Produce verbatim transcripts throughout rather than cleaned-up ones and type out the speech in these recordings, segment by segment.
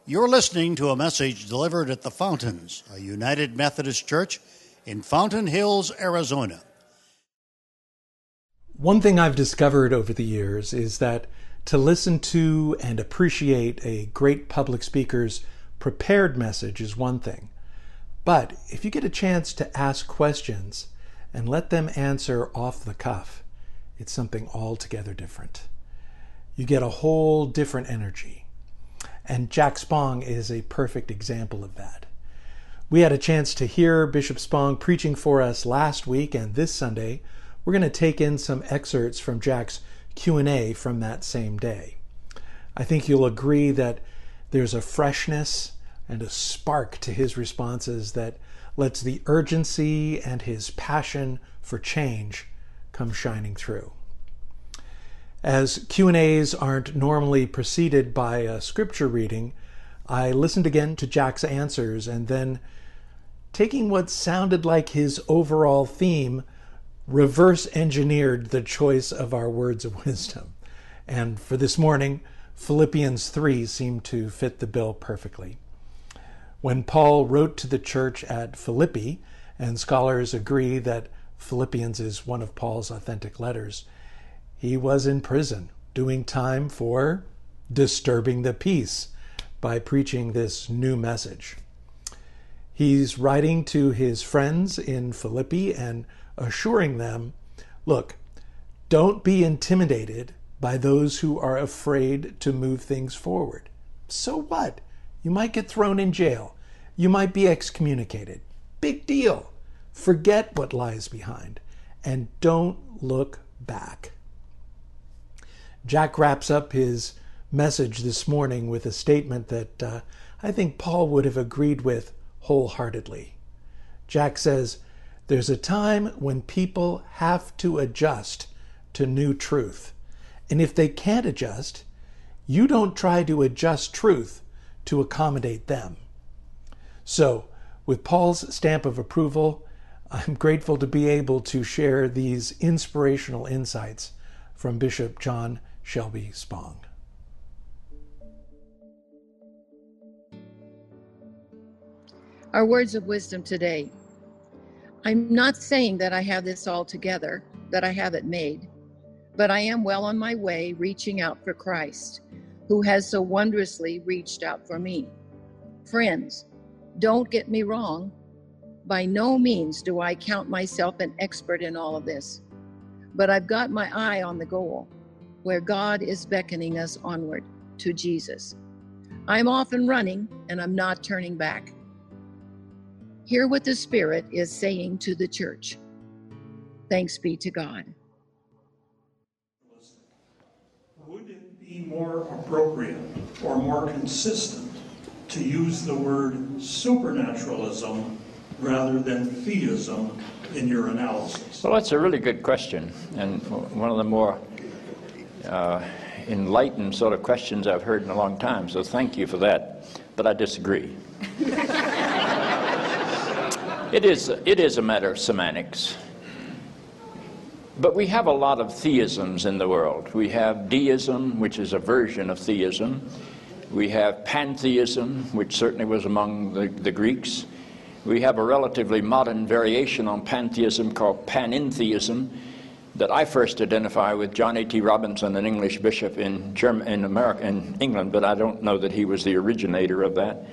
You're listening to a message delivered at the Fountains, a United Methodist Church in Fountain Hills, Arizona. One thing I've discovered over the years is that to listen to and appreciate a great public speaker's prepared message is one thing. But if you get a chance to ask questions and let them answer off the cuff, it's something altogether different. You get a whole different energy. And Jack Spong is a perfect example of that. We had a chance to hear Bishop Spong preaching for us last week, and this Sunday we're going to take in some excerpts from Jack's Q and A from that same day. I think you'll agree that there's a freshness and a spark to his responses that lets the urgency and his passion for change come shining through. As Q and A's aren't normally preceded by a scripture reading, I listened again to Jack's answers and then, taking what sounded like his overall theme, reverse engineered the choice of our words of wisdom. And for this morning, Philippians three seemed to fit the bill perfectly. When Paul wrote to the church at Philippi, and scholars agree that Philippians is one of Paul's authentic letters, he was in prison doing time for disturbing the peace by preaching this new message. He's writing to his friends in Philippi and assuring them, look, don't be intimidated by those who are afraid to move things forward. So what? You might get thrown in jail. You might be excommunicated. Big deal. Forget what lies behind and don't look back. Jack wraps up his message this morning with a statement that uh, I think Paul would have agreed with wholeheartedly. Jack says, there's a time when people have to adjust to new truth. And if they can't adjust, you don't try to adjust truth to accommodate them. So, with Paul's stamp of approval, I'm grateful to be able to share these inspirational insights from Bishop John Shelby Spong. Our words of wisdom today. I'm not saying that I have this all together, that I have it made, but I am well on my way reaching out for Christ, who has so wondrously reached out for me. Friends, don't get me wrong. By no means do I count myself an expert in all of this, but I've got my eye on the goal, where God is beckoning us onward to Jesus. I'm off and running, and I'm not turning back. Hear what the Spirit is saying to the church. Thanks be to God. Would it be more appropriate or more consistent to use the word supernaturalism rather than theism in your analysis? Well, that's a really good question, and one of the more uh, enlightened sort of questions I've heard in a long time, so thank you for that, but I disagree. It is, it is a matter of semantics. But we have a lot of theisms in the world. We have deism, which is a version of theism. We have pantheism, which certainly was among the, the Greeks. We have a relatively modern variation on pantheism called panentheism that I first identify with John A T Robinson, an English bishop in German, in America, in England, but I don't know that he was the originator of that.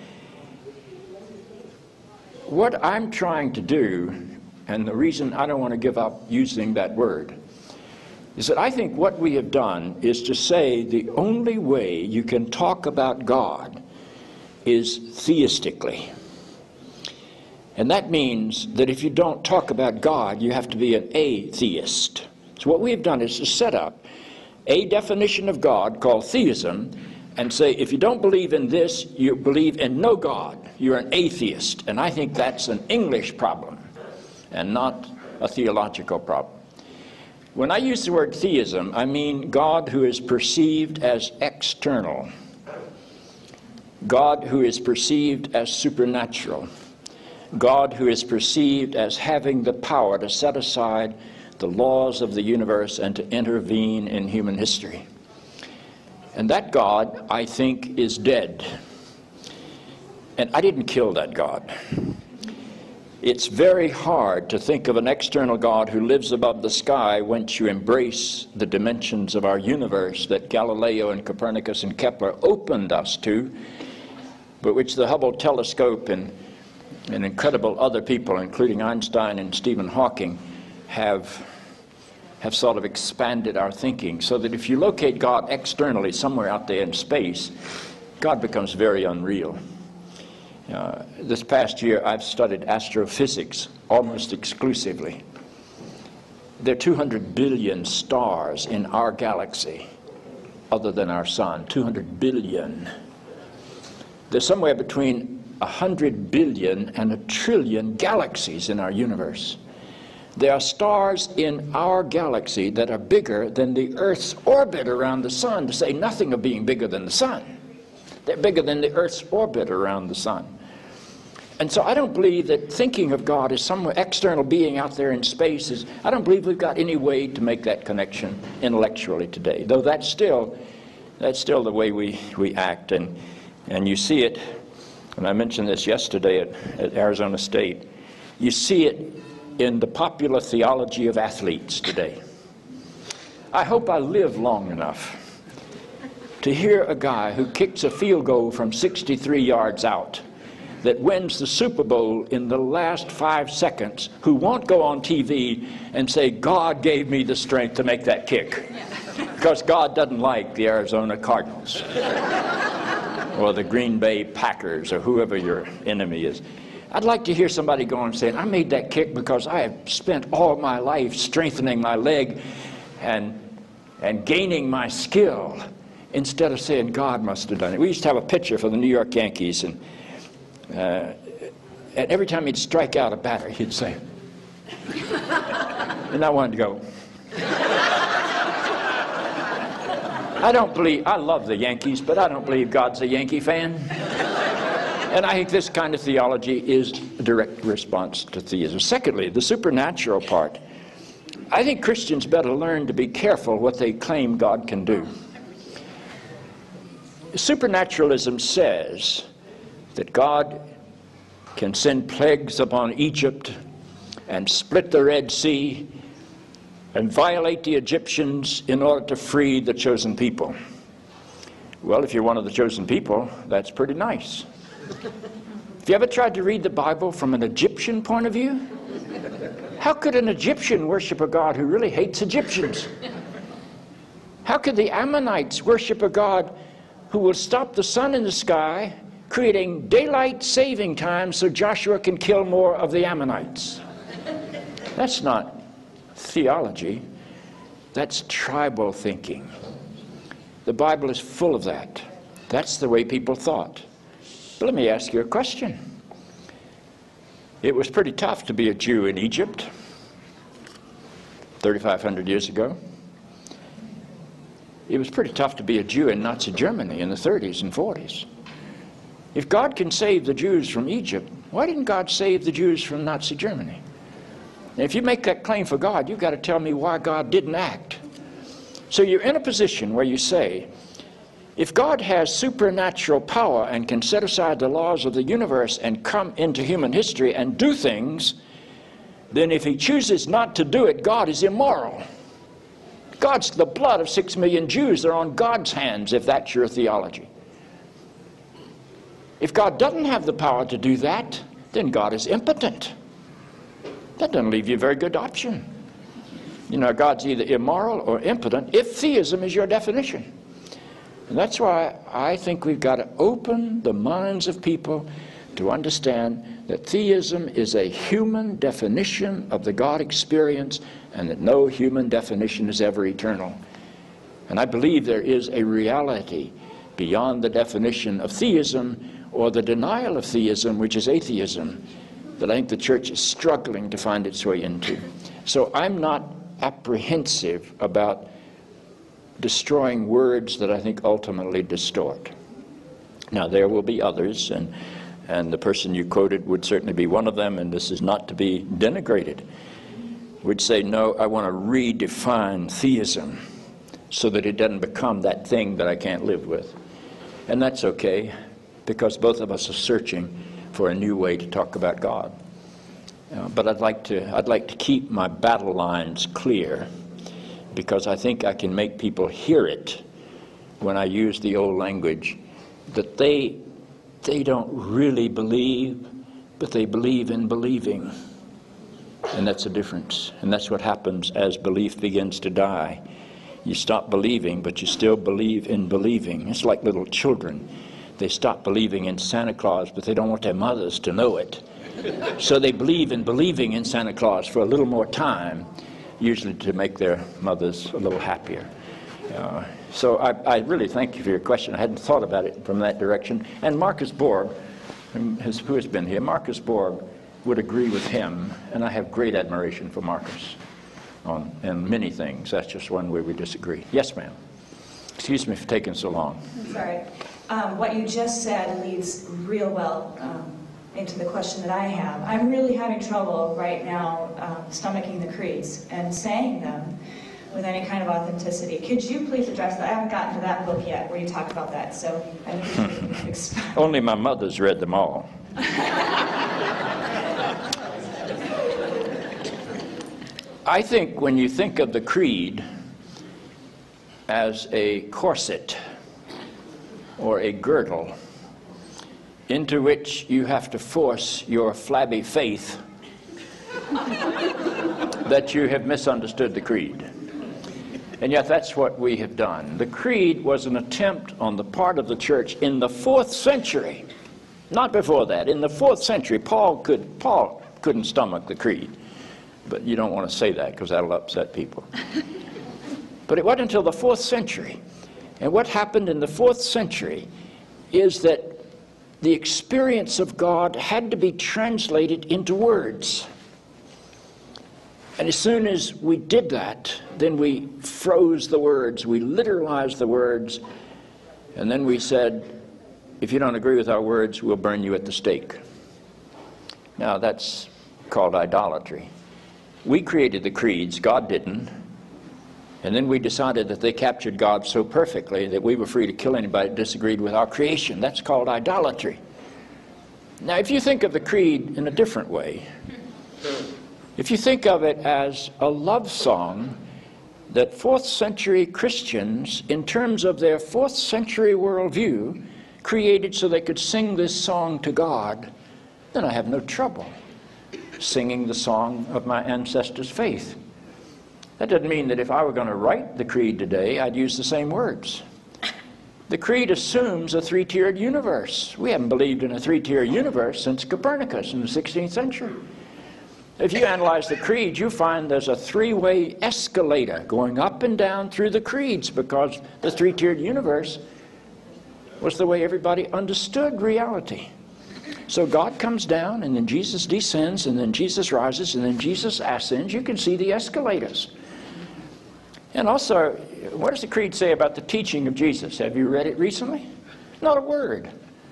What I'm trying to do, and the reason I don't want to give up using that word, is that I think what we have done is to say the only way you can talk about God is theistically. And that means that if you don't talk about God, you have to be an atheist. So what we've done is to set up a definition of God called theism and say, if you don't believe in this, you believe in no God. You're an atheist. And I think that's an English problem and not a theological problem. When I use the word theism, I mean God who is perceived as external, God who is perceived as supernatural, God who is perceived as having the power to set aside the laws of the universe and to intervene in human history. And that God, I think, is dead. And I didn't kill that God. It's very hard to think of an external God who lives above the sky once you embrace the dimensions of our universe that Galileo and Copernicus and Kepler opened us to, but which the Hubble telescope and, and incredible other people, including Einstein and Stephen Hawking, have, have sort of expanded our thinking, so that if you locate God externally somewhere out there in space, God becomes very unreal. Uh, this past year, I've studied astrophysics almost exclusively. There are two hundred billion stars in our galaxy, other than our sun, two hundred billion. There's somewhere between one hundred billion and a trillion galaxies in our universe. There are stars in our galaxy that are bigger than the Earth's orbit around the sun, to say nothing of being bigger than the sun. They're bigger than the Earth's orbit around the sun. And so I don't believe that thinking of God as some external being out there in space is, I don't believe we've got any way to make that connection intellectually today, though that's still, that's still the way we, we act. And, and you see it, and I mentioned this yesterday at, at Arizona State, you see it in the popular theology of athletes today. I hope I live long enough to hear a guy who kicks a field goal from sixty-three yards out that wins the Super Bowl in the last five seconds, who won't go on T V and say, God gave me the strength to make that kick. Because God doesn't like the Arizona Cardinals or the Green Bay Packers or whoever your enemy is. I'd like to hear somebody go and say, I made that kick because I have spent all my life strengthening my leg and, and gaining my skill, instead of saying God must have done it. We used to have a pitcher for the New York Yankees, and Uh, and every time he'd strike out a batter, he'd say, and I wanted to go. I don't believe, I love the Yankees, but I don't believe God's a Yankee fan. And I think this kind of theology is a direct response to theism. Secondly, the supernatural part. I think Christians better learn to be careful what they claim God can do. Supernaturalism says that God can send plagues upon Egypt and split the Red Sea and violate the Egyptians in order to free the chosen people. Well, if you're one of the chosen people, that's pretty nice. Have you ever tried to read the Bible from an Egyptian point of view? How could an Egyptian worship a God who really hates Egyptians? How could the Ammonites worship a God who will stop the sun in the sky, creating daylight saving time so Joshua can kill more of the Ammonites? That's not theology. That's tribal thinking. The Bible is full of that. That's the way people thought. But let me ask you a question. It was pretty tough to be a Jew in Egypt thirty-five hundred years ago. It was pretty tough to be a Jew in Nazi Germany in the thirties and forties. If God can save the Jews from Egypt, why didn't God save the Jews from Nazi Germany? And if you make that claim for God, you've got to tell me why God didn't act. So you're in a position where you say, if God has supernatural power and can set aside the laws of the universe and come into human history and do things, then if he chooses not to do it, God is immoral. God's the blood of six million Jews. They're on God's hands, if that's your theology. If God doesn't have the power to do that, then God is impotent. That doesn't leave you a very good option. You know, God's either immoral or impotent if theism is your definition. And that's why I think we've got to open the minds of people to understand that theism is a human definition of the God experience, and that no human definition is ever eternal. And I believe there is a reality beyond the definition of theism or the denial of theism, which is atheism, that I think the church is struggling to find its way into. So I'm not apprehensive about destroying words that I think ultimately distort. Now, there will be others, and, and the person you quoted would certainly be one of them, and this is not to be denigrated, would say, no, I want to redefine theism so that it doesn't become that thing that I can't live with. And that's okay. because both of us are searching for a new way to talk about God. Uh, but I'd like to I'd like to keep my battle lines clear, because I think I can make people hear it when I use the old language, that they they don't really believe, but they believe in believing. And that's a difference. And that's what happens as belief begins to die. You stop believing, but you still believe in believing. It's like little children. They stop believing in Santa Claus, but they don't want their mothers to know it. So they believe in believing in Santa Claus for a little more time, usually to make their mothers a little happier. Uh, so I, I really thank you for your question. I hadn't thought about it from that direction. And Marcus Borg, who has been here, Marcus Borg would agree with him, and I have great admiration for Marcus on and many things. That's just one way we disagree. Yes, ma'am. Excuse me for taking so long. I'm sorry. Um, what you just said leads real well um, into the question that I have. I'm really having trouble right now um, stomaching the creeds and saying them with any kind of authenticity. Could you please address that? I haven't gotten to that book yet where you talk about that, so I think you can expound. Only my mother's read them all. I think when you think of the creed as a corset or a girdle into which you have to force your flabby faith, that you have misunderstood the creed. And yet that's what we have done. The creed was an attempt on the part of the church in the fourth century, not before that. In the fourth century, Paul could Paul couldn't stomach the creed. But you don't want to say that because that'll upset people. But it wasn't until the fourth century. And what happened in the fourth century is that the experience of God had to be translated into words. And as soon as we did that, then we froze the words, we literalized the words, and then we said, if you don't agree with our words, we'll burn you at the stake. Now that's called idolatry. We created the creeds, God didn't. And then we decided that they captured God so perfectly that we were free to kill anybody that disagreed with our creation. That's called idolatry. Now, if you think of the creed in a different way, if you think of it as a love song that fourth century Christians, in terms of their fourth century worldview, created so they could sing this song to God, then I have no trouble singing the song of my ancestors' faith. That doesn't mean that if I were going to write the creed today, I'd use the same words. The creed assumes a three-tiered universe. We haven't believed in a three-tiered universe since Copernicus in the sixteenth century. If you analyze the creed, you find there's a three-way escalator going up and down through the creeds, because the three-tiered universe was the way everybody understood reality. So God comes down, and then Jesus descends, and then Jesus rises, and then Jesus ascends. You can see the escalators. And also, what does the creed say about the teaching of Jesus? Have you read it recently? Not a word.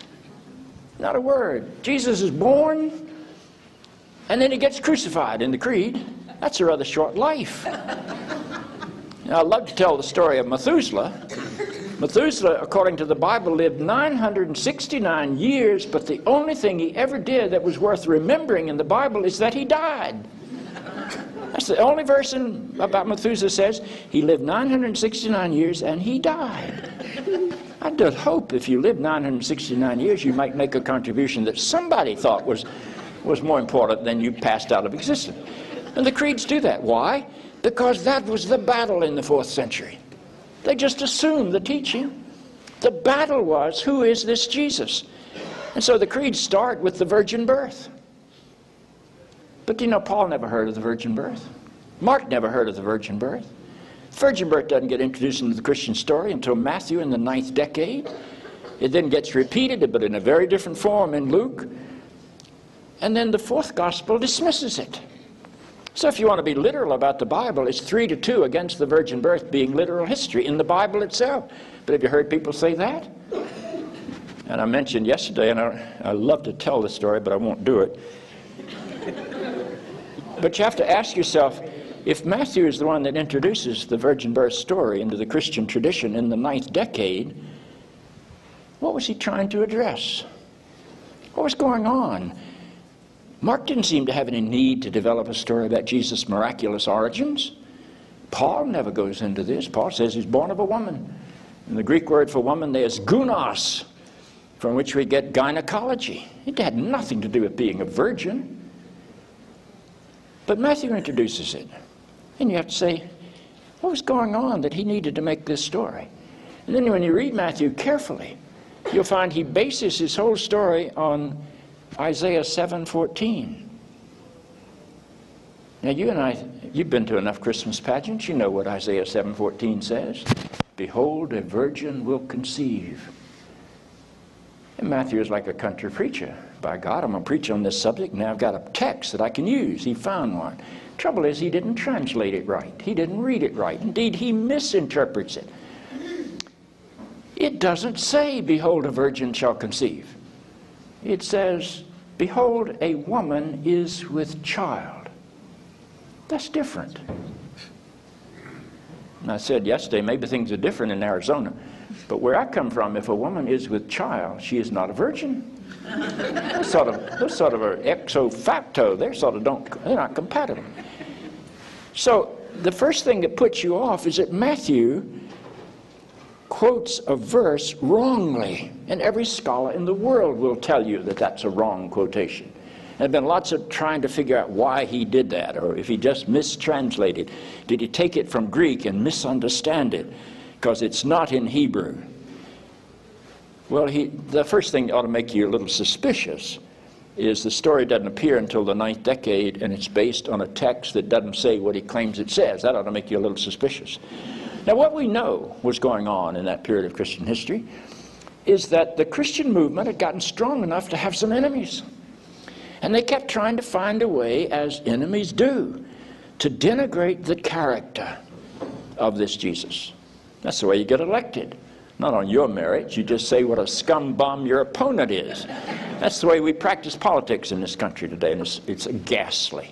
Not a word. Jesus is born, and then he gets crucified in the creed. That's a rather short life. Now, I'd love to tell the story of Methuselah. Methuselah, according to the Bible, lived nine hundred sixty-nine years, but the only thing he ever did that was worth remembering in the Bible is that he died. That's the only verse in, about Methuselah says he lived nine hundred sixty-nine years and he died. I did hope if you lived nine hundred sixty-nine years, you might make a contribution that somebody thought was, was more important than you passed out of existence. And the creeds do that. Why? Because that was the battle in the fourth century. They just assumed the teaching. The battle was, who is this Jesus? And so the creeds start with the virgin birth. But you know, Paul never heard of the virgin birth. Mark never heard of the virgin birth. Virgin birth doesn't get introduced into the Christian story until Matthew in the ninth decade. It then gets repeated, but in a very different form in Luke. And then the fourth gospel dismisses it. So if you want to be literal about the Bible, it's three to two against the virgin birth being literal history in the Bible itself. But have you heard people say that? And I mentioned yesterday, and I, I love to tell the story, but I won't do it. But you have to ask yourself, if Matthew is the one that introduces the virgin birth story into the Christian tradition in the ninth decade, What was he trying to address? What was going on? Mark didn't seem to have any need to develop a story about Jesus' miraculous origins. Paul never goes into this. Paul says he's born of a woman. And the Greek word for woman there is gounos, from which we get gynecology. It had nothing to do with being a virgin. But Matthew introduces it. And you have to say, what was going on that he needed to make this story? And then when you read Matthew carefully, you'll find he bases his whole story on Isaiah seven fourteen. Now you and I, you've been to enough Christmas pageants, you know what Isaiah seven fourteen says. Behold, a virgin will conceive. And Matthew is like a country preacher. By God, I'm going to preach on this subject. Now I've got a text that I can use. He found one. Trouble is, he didn't translate it right. He didn't read it right. Indeed, he misinterprets it. It doesn't say, behold, a virgin shall conceive. It says, behold, a woman is with child. That's different. And I said yesterday, maybe things are different in Arizona. But where I come from, if a woman is with child, she is not a virgin. They're sort of, they're sort of are ex facto. They're sort of don't, they're not compatible. So the first thing that puts you off is that Matthew quotes a verse wrongly. And every scholar in the world will tell you that that's a wrong quotation. There have been lots of trying to figure out why he did that, or if he just mistranslated. Did he take it from Greek and misunderstand it? Because it's not in Hebrew. Well, he, the first thing that ought to make you a little suspicious is the story doesn't appear until the ninth decade, and it's based on a text that doesn't say what he claims it says. That ought to make you a little suspicious. Now, what we know was going on in that period of Christian history is that the Christian movement had gotten strong enough to have some enemies. And they kept trying to find a way, as enemies do, to denigrate the character of this Jesus. That's the way you get elected. Not on your merits. You just say what a scum bum your opponent is. That's the way we practice politics in this country today, and it's, it's ghastly.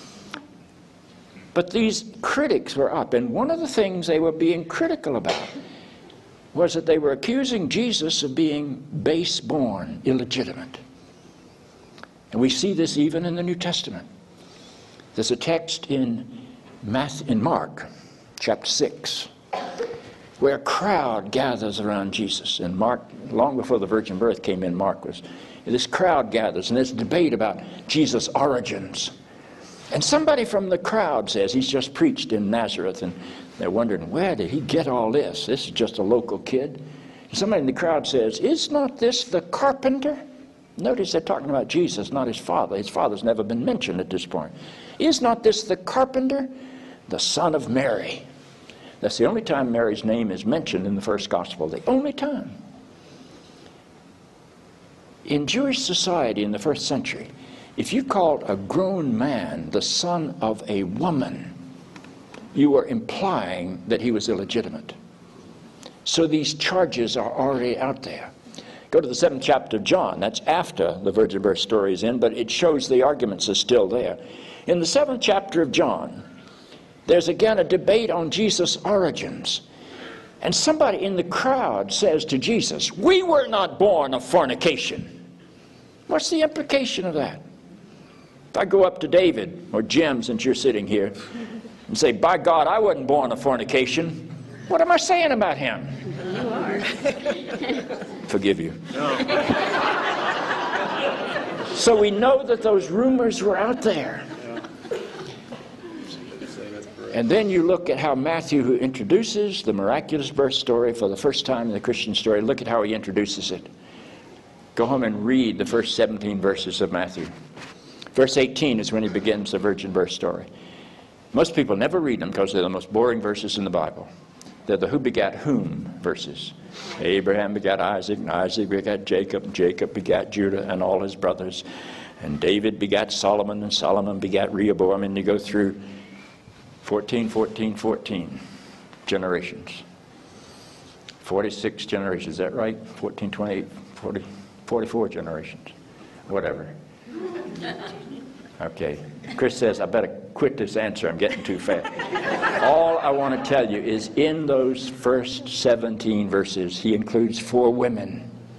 But these critics were up, and one of the things they were being critical about was that they were accusing Jesus of being base-born, illegitimate. And we see this even in the New Testament. There's a text in, Matthew, in Mark, chapter six, where a crowd gathers around Jesus. And Mark, long before the virgin birth came in, Mark was, this crowd gathers, and there's a debate about Jesus' origins. And somebody from the crowd says, he's just preached in Nazareth, and they're wondering, where did he get all this? This is just a local kid. And somebody in the crowd says, is not this the carpenter? Notice they're talking about Jesus, not his father. His father's never been mentioned at this point. Is not this the carpenter, the son of Mary? That's the only time Mary's name is mentioned in the first gospel. The only time. In Jewish society in the first century, if you called a grown man the son of a woman, you were implying that he was illegitimate. So these charges are already out there. Go to the seventh chapter of John. That's after the virgin birth story is in, but it shows the arguments are still there. In the seventh chapter of John, there's again a debate on Jesus' origins. And somebody in the crowd says to Jesus, we were not born of fornication. What's the implication of that? If I go up to David, or Jim, since you're sitting here, and say, by God, I wasn't born of fornication, what am I saying about him? You are. Forgive you. No. So we know that those rumors were out there. And then you look at how Matthew, who introduces the miraculous birth story for the first time in the Christian story, look at how he introduces it. Go home and read the first seventeen verses of Matthew. Verse eighteen is when he begins the virgin birth story. Most people never read them because they're the most boring verses in the Bible. They're the who begat whom verses. Abraham begat Isaac, and Isaac begat Jacob, and Jacob begat Judah and all his brothers. And David begat Solomon, and Solomon begat Rehoboam. And you go through fourteen, fourteen, fourteen generations. forty-six generations, is that right? fourteen, twenty-eight, forty, forty-four generations. Whatever. Okay. Chris says, I better quit this answer. I'm getting too fast. All I want to tell you is in those first seventeen verses, he includes four women.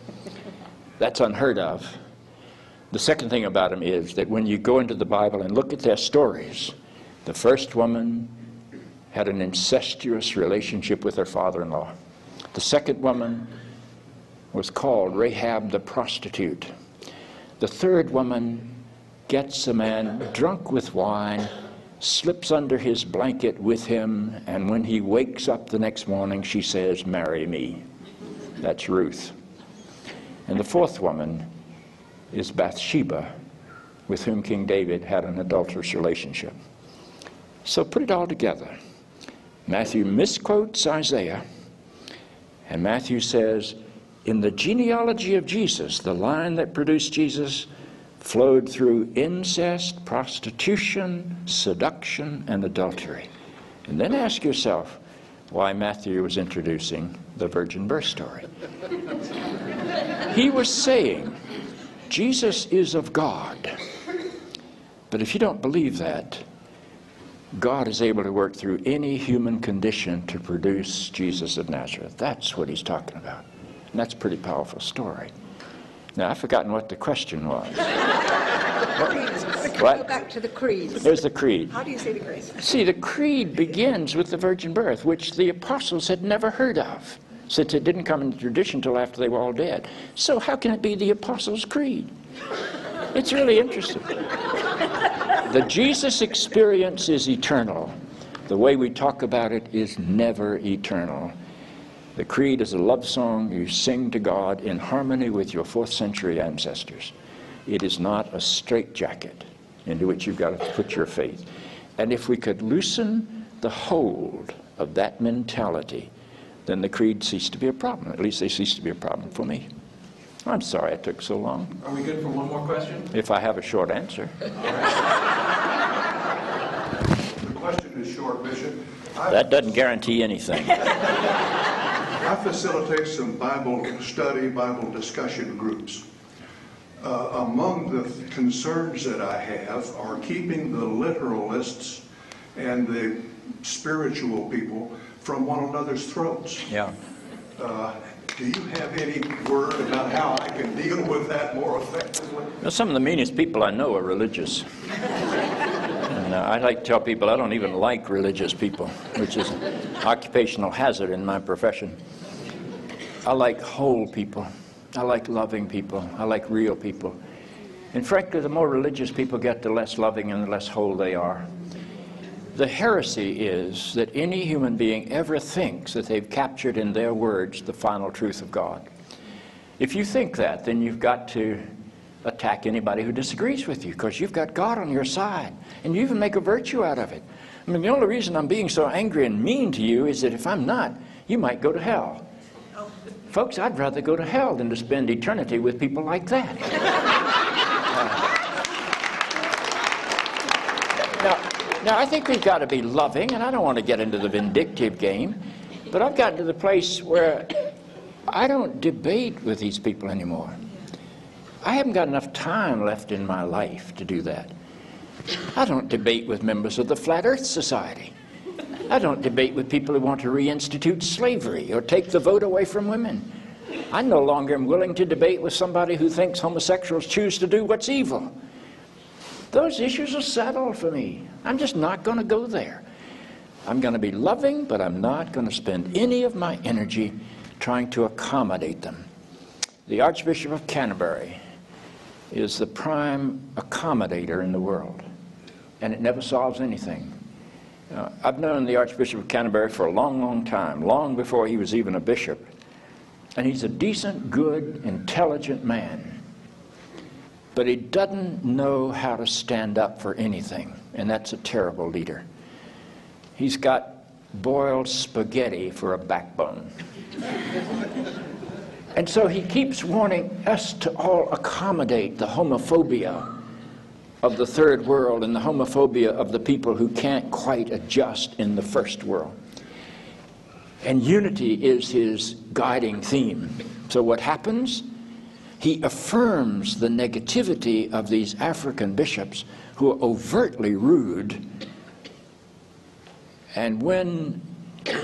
That's unheard of. The second thing about them is that when you go into the Bible and look at their stories, the first woman had an incestuous relationship with her father-in-law. The second woman was called Rahab the prostitute. The third woman gets a man drunk with wine, slips under his blanket with him, and when he wakes up the next morning, she says, "Marry me." That's Ruth. And the fourth woman is Bathsheba, with whom King David had an adulterous relationship. So put it all together. Matthew misquotes Isaiah, and Matthew says, in the genealogy of Jesus, the line that produced Jesus flowed through incest, prostitution, seduction, and adultery. And then ask yourself why Matthew was introducing the virgin birth story. He was saying, Jesus is of God. But if you don't believe that, God is able to work through any human condition to produce Jesus of Nazareth. That's what he's talking about. And that's a pretty powerful story. Now, I've forgotten what the question was. What? Go back to the creed. There's the creed. How do you say the creed? See, the creed begins with the virgin birth, which the apostles had never heard of, since it didn't come into tradition until after they were all dead. So how can it be the apostles' creed? It's really interesting. The Jesus experience is eternal. The way we talk about it is never eternal. The creed is a love song you sing to God in harmony with your fourth century ancestors. It is not a straitjacket into which you've got to put your faith. And if we could loosen the hold of that mentality, then the creed ceased to be a problem. At least they ceased to be a problem for me. I'm sorry it took so long. Are we good for one more question? If I have a short answer. The question is short, Bishop. I, That doesn't guarantee anything. I facilitate some Bible study, Bible discussion groups. Uh, among the concerns that I have are keeping the literalists and the spiritual people from one another's throats. Yeah. Uh, do you have any word about how I can deal with that more effectively? Well, some of the meanest people I know are religious. And uh, I like to tell people I don't even like religious people, which is an occupational hazard in my profession. I like whole people. I like loving people. I like real people. And frankly, the more religious people get, the less loving and the less whole they are. The heresy is that any human being ever thinks that they've captured in their words the final truth of God. If you think that, then you've got to attack anybody who disagrees with you, because you've got God on your side, and you even make a virtue out of it. I mean, the only reason I'm being so angry and mean to you is that if I'm not, you might go to hell. Oh. Folks, I'd rather go to hell than to spend eternity with people like that. uh, now, Now, I think we've got to be loving, and I don't want to get into the vindictive game, but I've gotten to the place where I don't debate with these people anymore. I haven't got enough time left in my life to do that. I don't debate with members of the Flat Earth Society. I don't debate with people who want to reinstitute slavery or take the vote away from women. I no longer am willing to debate with somebody who thinks homosexuals choose to do what's evil. Those issues are settled for me. I'm just not going to go there. I'm going to be loving, but I'm not going to spend any of my energy trying to accommodate them. The Archbishop of Canterbury is the prime accommodator in the world, and it never solves anything. Uh, I've known the Archbishop of Canterbury for a long, long time, long before he was even a bishop, and he's a decent, good, intelligent man. But he doesn't know how to stand up for anything, and that's a terrible leader. He's got boiled spaghetti for a backbone. And so he keeps wanting us to all accommodate the homophobia of the third world and the homophobia of the people who can't quite adjust in the first world. And unity is his guiding theme. So what happens? He affirms the negativity of these African bishops who are overtly rude. And when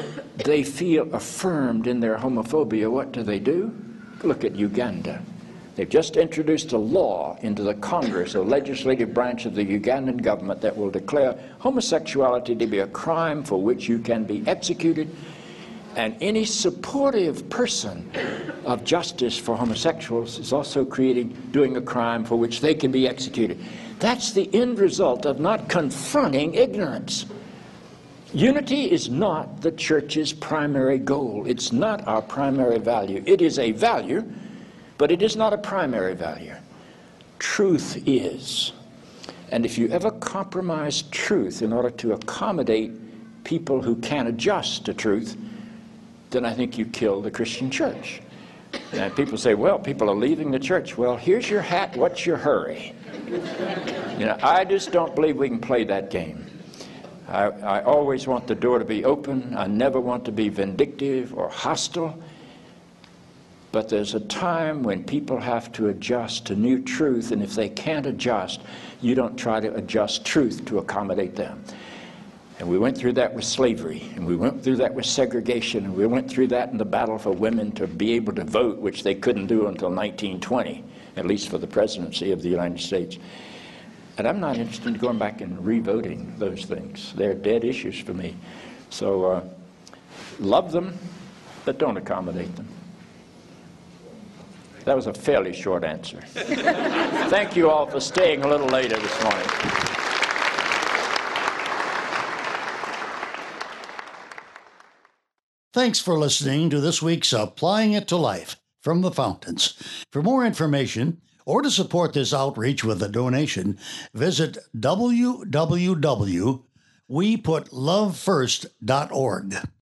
they feel affirmed in their homophobia, what do they do? Look at Uganda. They've just introduced a law into the Congress, the legislative branch of the Ugandan government, that will declare homosexuality to be a crime for which you can be executed, and any supportive person of justice for homosexuals is also creating, doing a crime for which they can be executed. That's the end result of not confronting ignorance. Unity is not the church's primary goal. It's not our primary value. It is a value, but it is not a primary value. Truth is. And if you ever compromise truth in order to accommodate people who can't adjust to truth, then I think you kill the Christian church. And people say, well, people are leaving the church. Well, here's your hat. What's your hurry? You know, I just don't believe we can play that game. I, I always want the door to be open. I never want to be vindictive or hostile. But there's a time when people have to adjust to new truth, and if they can't adjust, you don't try to adjust truth to accommodate them. And we went through that with slavery, and we went through that with segregation, and we went through that in the battle for women to be able to vote, which they couldn't do until nineteen twenty, at least for the presidency of the United States. And I'm not interested in going back and re-voting those things. They're dead issues for me. So uh, love them, but don't accommodate them. That was a fairly short answer. Thank you all for staying a little later this morning. Thanks for listening to this week's Applying It to Life from the Fountains. For more information or to support this outreach with a donation, visit w w w dot we put love first dot org.